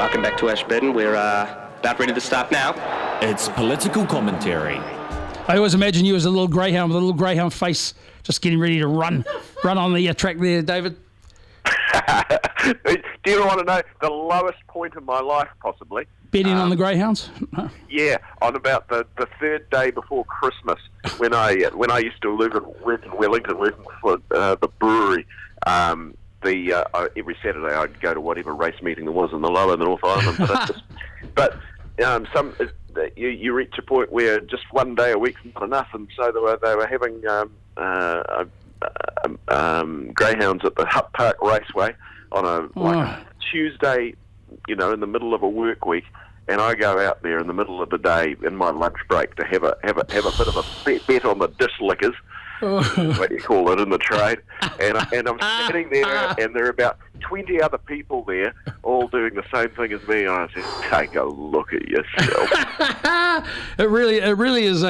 Welcome back to Ashburton. We're about ready to start now. It's political commentary. I always imagine you as a little greyhound with a little greyhound face, just getting ready to run on the track there, David. Do you want to know the lowest point of my life, possibly? Betting on the greyhounds? No. Yeah, on about the third day before Christmas, when I used to work in Wellington, working for the brewery. Every Saturday I'd go to whatever race meeting there was in the lower North Island. You reach a point where just one day a week's not enough, and so they were having greyhounds at the Hutt Park Raceway on a Tuesday, in the middle of a work week, and I go out there in the middle of the day in my lunch break to have a bit of a bet on the dish liquors. What you call it in the trade, and I'm sitting there, and there are about 20 other people there, all doing the same thing as me. And I said, "Take a look at yourself." It really is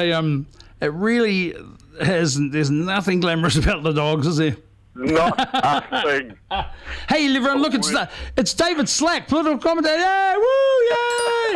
there's nothing glamorous about the dogs, is there? Not a thing. Hey, everyone, look, it's David Slack, political commentator. Yay! Woo! Yay!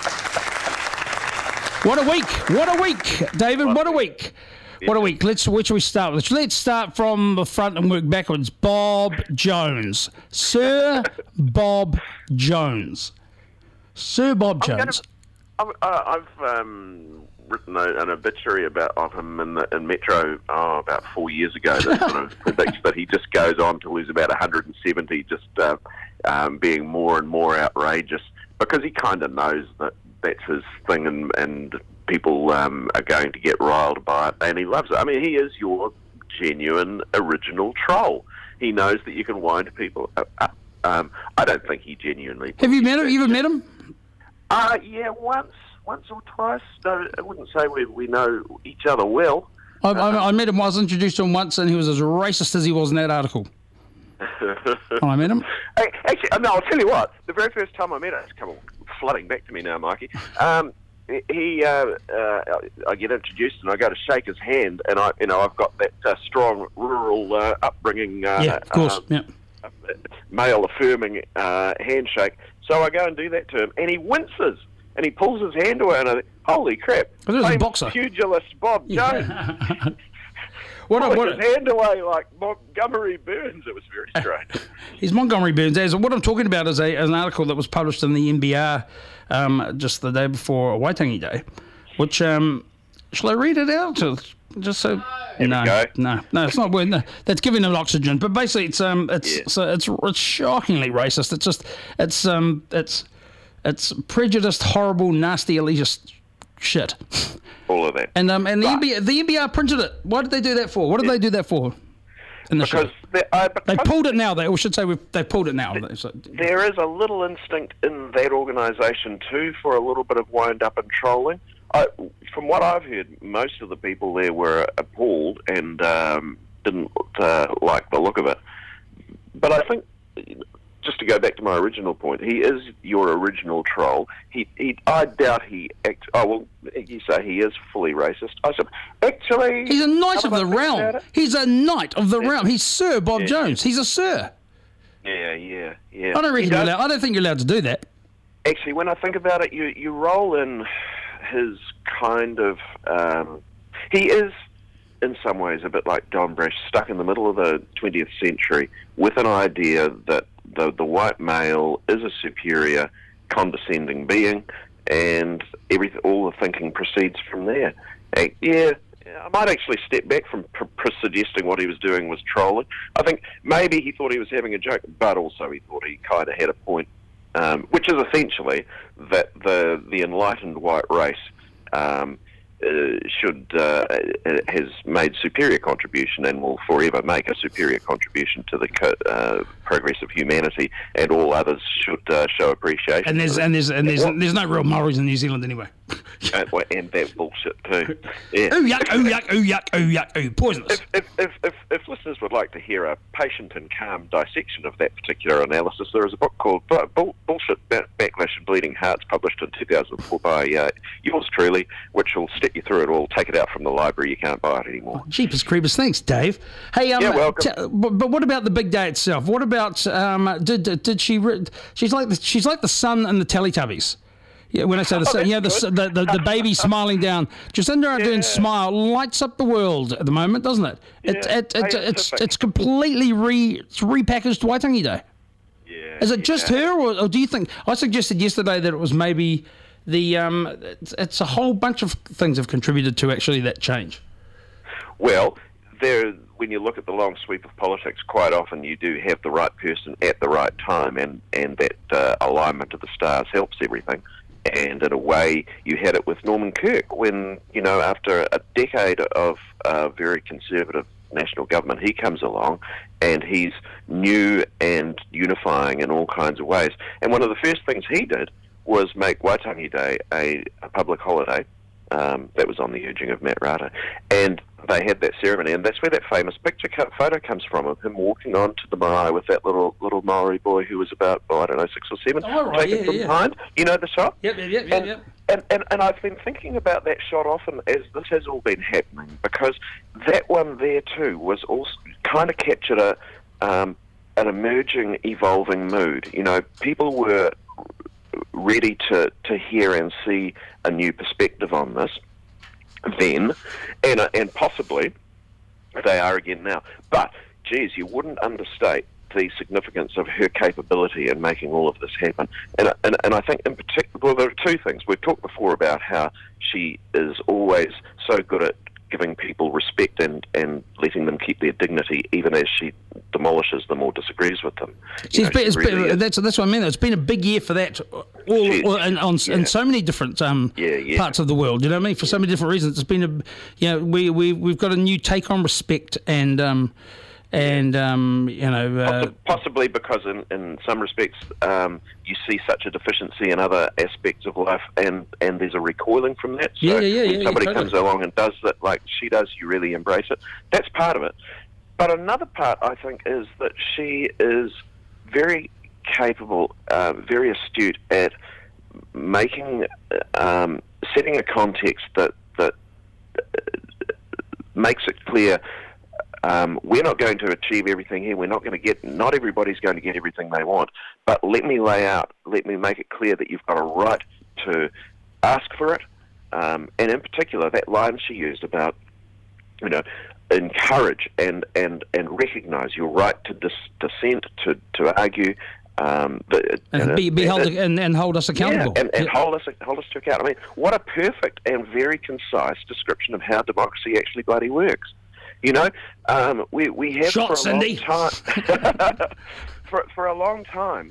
What a week, David. What a week. What a week. Where should we start with? Let's start from the front and work backwards. Bob Jones. Sir Bob Jones. Sir Bob Jones. I've written an obituary of him in Metro about 4 years ago that sort of predicts that he just goes on till he's about 170, just being more and more outrageous, because he kind of knows that that's his thing, and people are going to get riled by it, and he loves it. I mean, he is your genuine original troll. He knows that you can wind people up. I don't think he genuinely... Have you met him? You ever met him? Yeah, once or twice. No, I wouldn't say we know each other well. I met him. I was introduced to him once, and he was as racist as he was in that article. I met him. Actually, no, I'll tell you what. The very first time I met him, it's come flooding back to me now, Mikey. I get introduced and I go to shake his hand, and I've got that strong rural upbringing, of course, male affirming handshake. So I go and do that to him, and he winces and he pulls his hand away, and I think, holy crap! It was a boxer, pugilist Bob Jones. Pulling his hand away like Montgomery Burns. It was very strange. He's Montgomery Burns. What I'm talking about is an article that was published in the NBR just the day before Waitangi Day, which shall I read it out? Just so no, it's not worth. No, that's giving him oxygen. But basically, it's shockingly racist. It's prejudiced, horrible, nasty, elitist shit. All of that. And the NBR printed it. Why did they do that for? What did they do that for? Because they pulled it now. They pulled it now. There is a little instinct in that organisation too for a little bit of wind up and trolling. From what I've heard, most of the people there were appalled and didn't like the look of it. But I think, just to go back to my original point, he is your original troll. I doubt he acts... Oh, well, you say he is fully racist. I said, actually... He's a knight of the realm. He's a knight of the realm. He's Sir Bob Jones. He's a sir. Yeah. I don't think you're allowed to do that. Actually, when I think about it, you roll in his kind of... he is, in some ways, a bit like Don Brash, stuck in the middle of the 20th century with an idea that the white male is a superior, condescending being, and all the thinking proceeds from there. I might actually step back from suggesting what he was doing was trolling. I think maybe he thought he was having a joke, but also he thought he kind of had a point, which is essentially that the enlightened white race has made superior contribution and will forever make a superior contribution to the progress of humanity, and all others should show appreciation. And there's no real Maoris in New Zealand anyway. And that bullshit too. Yeah. Oh yuck! Oh yuck! Oh yuck! Oh yuck! Oh, poisonous. If if listeners would like to hear a patient and calm dissection of that particular analysis, there is a book called Bullshit, Backlash and Bleeding Hearts, published in 2004 by yours truly, which will step you through it all, take it out from the library. You can't buy it anymore. Jeepers creepers. Thanks, Dave. Hey, You're welcome. But what about the big day itself? What about did she? She's like the sun and the Teletubbies. Yeah, when I say the sun, the baby smiling down. Jacinda Ardern smile lights up the world at the moment, doesn't it? It's completely repackaged Waitangi Day. Yeah. Is it just her, or do you think? I suggested yesterday that it was maybe the. It's a whole bunch of things have contributed to actually that change. Well, when you look at the long sweep of politics, quite often you do have the right person at the right time, and that alignment of the stars helps everything. And in a way, you had it with Norman Kirk when, after a decade of very conservative national government, he comes along and he's new and unifying in all kinds of ways. And one of the first things he did was make Waitangi Day a public holiday. That was on the urging of Matt Rata. And they had that ceremony, and that's where that famous photo comes from, of him walking onto the marae with that little Maori boy who was about, 6 or 7, taken from behind. You know the shot? Yep. And I've been thinking about that shot often as this has all been happening, because that one there too was also kind of captured an emerging, evolving mood. People were ready to hear and see a new perspective on this then, and possibly they are again now. But, geez, you wouldn't understate the significance of her capability in making all of this happen. And I think in particular, well, there are two things. We've talked before about how she is always so good at giving people respect and letting them keep their dignity, even as she demolishes them or disagrees with them. That's what I mean. It's been a big year for that, in so many different parts of the world. You know what I mean? For so many different reasons, it's been we've got a new take on respect possibly because in some respects you see such a deficiency in other aspects of life, and there's a recoiling from that. So when somebody comes along and does that like she does, you really embrace it. That's part of it. But another part, I think, is that she is very capable, very astute at making, setting a context that makes it clear. We're not going to achieve everything here. Not everybody's going to get everything they want. But let me make it clear that you've got a right to ask for it. And in particular, that line she used about, encourage and recognise your right to dissent, to argue, and hold us accountable. Yeah, and hold us to account. I mean, what a perfect and very concise description of how democracy actually bloody works. We have Shot, for a Cindy. long time. for a long time,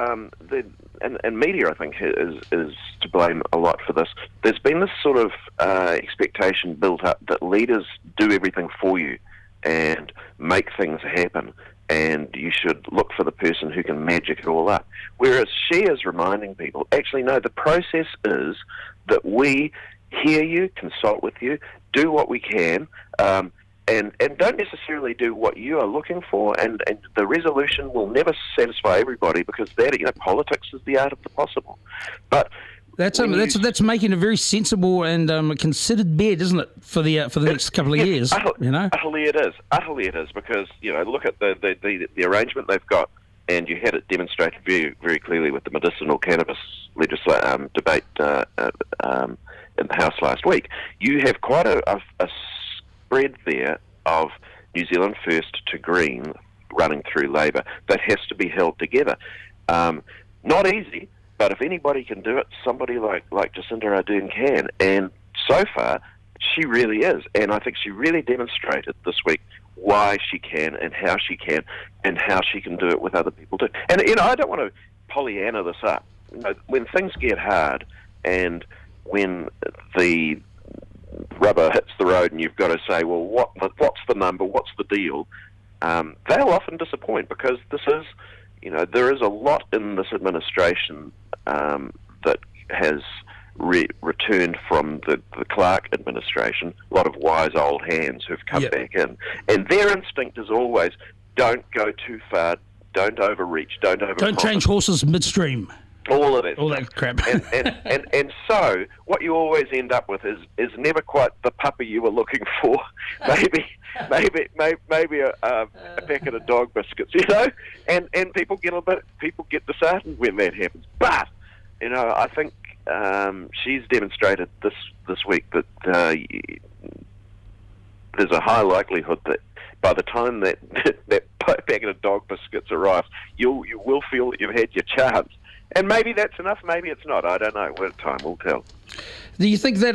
and media, I think, is to blame a lot for this. There's been this sort of expectation built up that leaders do everything for you and make things happen, and you should look for the person who can magic it all up. Whereas she is reminding people, actually, no, the process is that we hear you, consult with you, do what we can, and don't necessarily do what you are looking for, and the resolution will never satisfy everybody, because politics is the art of the possible. But that's making a very sensible and considered bed, isn't it, for the next couple of years? Utterly it is, because look at the arrangement they've got, and you had it demonstrated very, very clearly with the medicinal cannabis debate in the House last week. You have quite a spread there of New Zealand First to Green running through Labour that has to be held together. Not easy, but if anybody can do it, somebody like Jacinda Ardern can. And so far, she really is. And I think she really demonstrated this week why she can and how she can do it with other people too. And I don't want to Pollyanna this up. When things get hard and when the rubber hits the road and you've got to say, well, what's the number, what's the deal, they'll often disappoint, because this is, there is a lot in this administration that has returned from the Clark administration, a lot of wise old hands who've come back in. And their instinct is always, don't go too far, don't overreach, don't change horses midstream. All of it. All that crap. and so what you always end up with is never quite the puppy you were looking for. Maybe a packet of dog biscuits, and people get disheartened when that happens. But I think she's demonstrated this week that there's a high likelihood that by the time that packet of dog biscuits arrives, you will feel that you've had your chance. And maybe that's enough. Maybe it's not. I don't know. Well, time will tell. Do you think that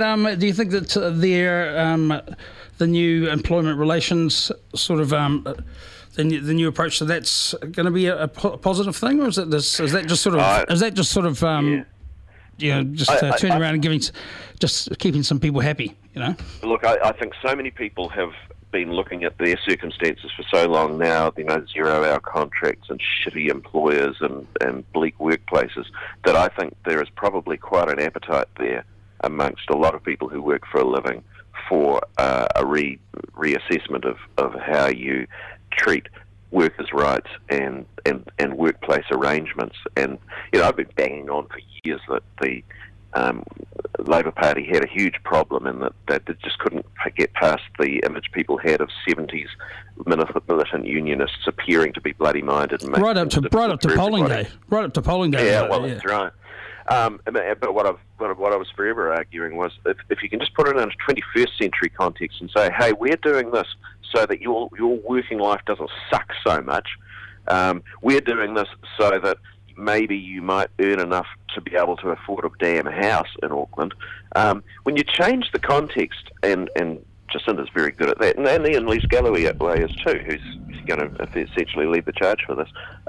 the new employment relations sort of the new approach to that's going to be a positive thing, or is that just sort of turning around and just keeping some people happy? Look, I think so many people have been looking at their circumstances for so long now, 0-hour contracts and shitty employers and bleak workplaces, that I think there is probably quite an appetite there amongst a lot of people who work for a living for a reassessment of how you treat workers' rights and workplace arrangements. And I've been banging on for years that the Labour Party had a huge problem in that they just couldn't get past the image people had of 70s militant unionists appearing to be bloody-minded. And right up to polling day. Right up to polling day. Yeah, that's right. But what I was forever arguing was if you can just put it in a 21st century context and say, hey, we're doing this so that your working life doesn't suck so much. We're doing this so that maybe you might earn enough to be able to afford a damn house in Auckland. When you change the context, and Jacinda's very good at that, and Ian Lees Galloway is too, who's going to essentially lead the charge for this,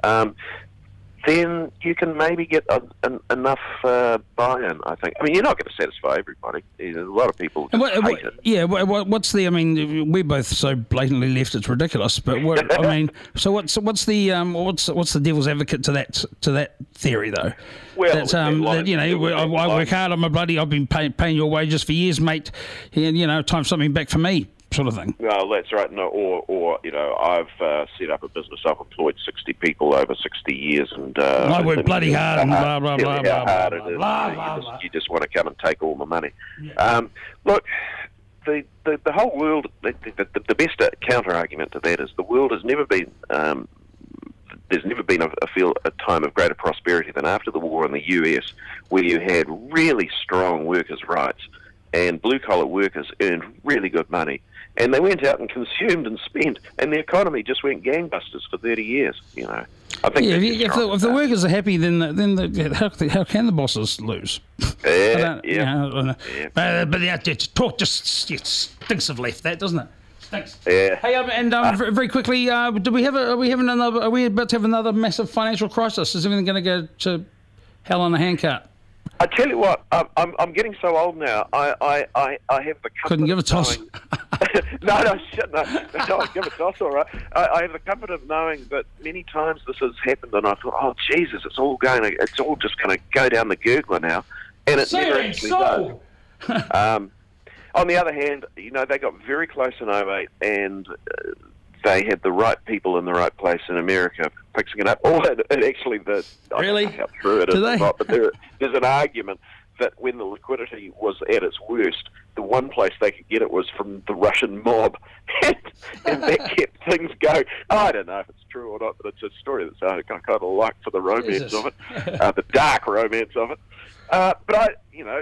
then you can maybe get enough buy-in, I think. I mean, you're not going to satisfy everybody. There's a lot of people hate it. Yeah, what's the... I mean, we're both so blatantly left, it's ridiculous. But so what's the devil's advocate to that theory, though? Well, I work hard. I've been paying your wages for years, mate. Time something back for me. Sort of thing. No, that's right. No, or I've set up a business. I've employed 60 people over 60 years, and I work bloody hard, and blah blah blah blah blah. You just want to come and take all the money. Yeah. Look, the whole world. The best counter argument to that is the world has never been. There's never been a time of greater prosperity than after the war in the US, where you had really strong workers' rights, and blue-collar workers earned really good money. And they went out and consumed and spent, and the economy just went gangbusters for 30 years. I think. Yeah, if the workers are happy, then how can the bosses lose? Yeah. But that talk just stinks of left, that doesn't it? Thanks. Yeah. Hey, very quickly, are we about to have another massive financial crisis? Is everything going to go to hell on a handcart? I tell you what, I'm getting so old now. I have the comfort. Couldn't give a toss. No, give a toss, all right. I have the comfort of knowing that many times this has happened, and I thought, oh Jesus, it's all just going to go down the gurgler now, and it never actually does. On the other hand, they got very close in 2008, and they had the right people in the right place in America fixing it up. And actually, really? I don't know how true it is or not, but there's an argument that when the liquidity was at its worst, the one place they could get it was from the Russian mob, and that kept things going. I don't know if it's true or not, but it's a story that's I kind of like for the romance of it, the dark romance of it. But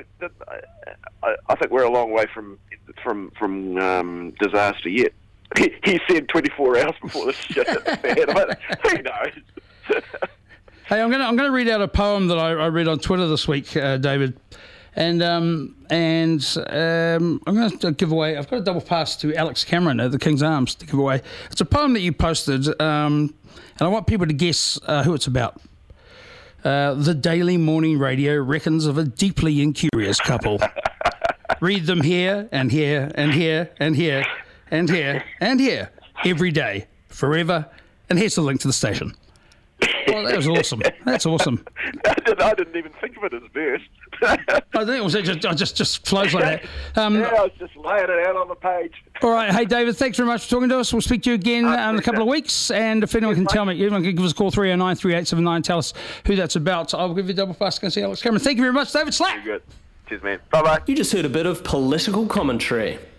I think we're a long way from disaster yet. He said 24 hours before this shit hit the fan. Who knows? Hey, I'm gonna read out a poem that I read on Twitter this week, David, and I'm going to give away. I've got a double pass to Alex Cameron at the King's Arms to give away. It's a poem that you posted, and I want people to guess who it's about. The Daily Morning Radio reckons of a deeply incurious couple. Read them here and here and here and here and here and here every day, forever. And here's the link to the station. Oh, that was awesome. That's awesome. I didn't even think of it as verse. I think it was just flows like that. I was just laying it out on the page. All right. Hey, David, thanks very much for talking to us. We'll speak to you again in a couple of weeks. And if anyone can tell me, anyone can give us a call, 309 3879, tell us who that's about. I'll give you a double pass. Can see Alex Cameron. Thank you very much, David Slack. Very good. Cheers, man. Bye-bye. You just heard a bit of political commentary.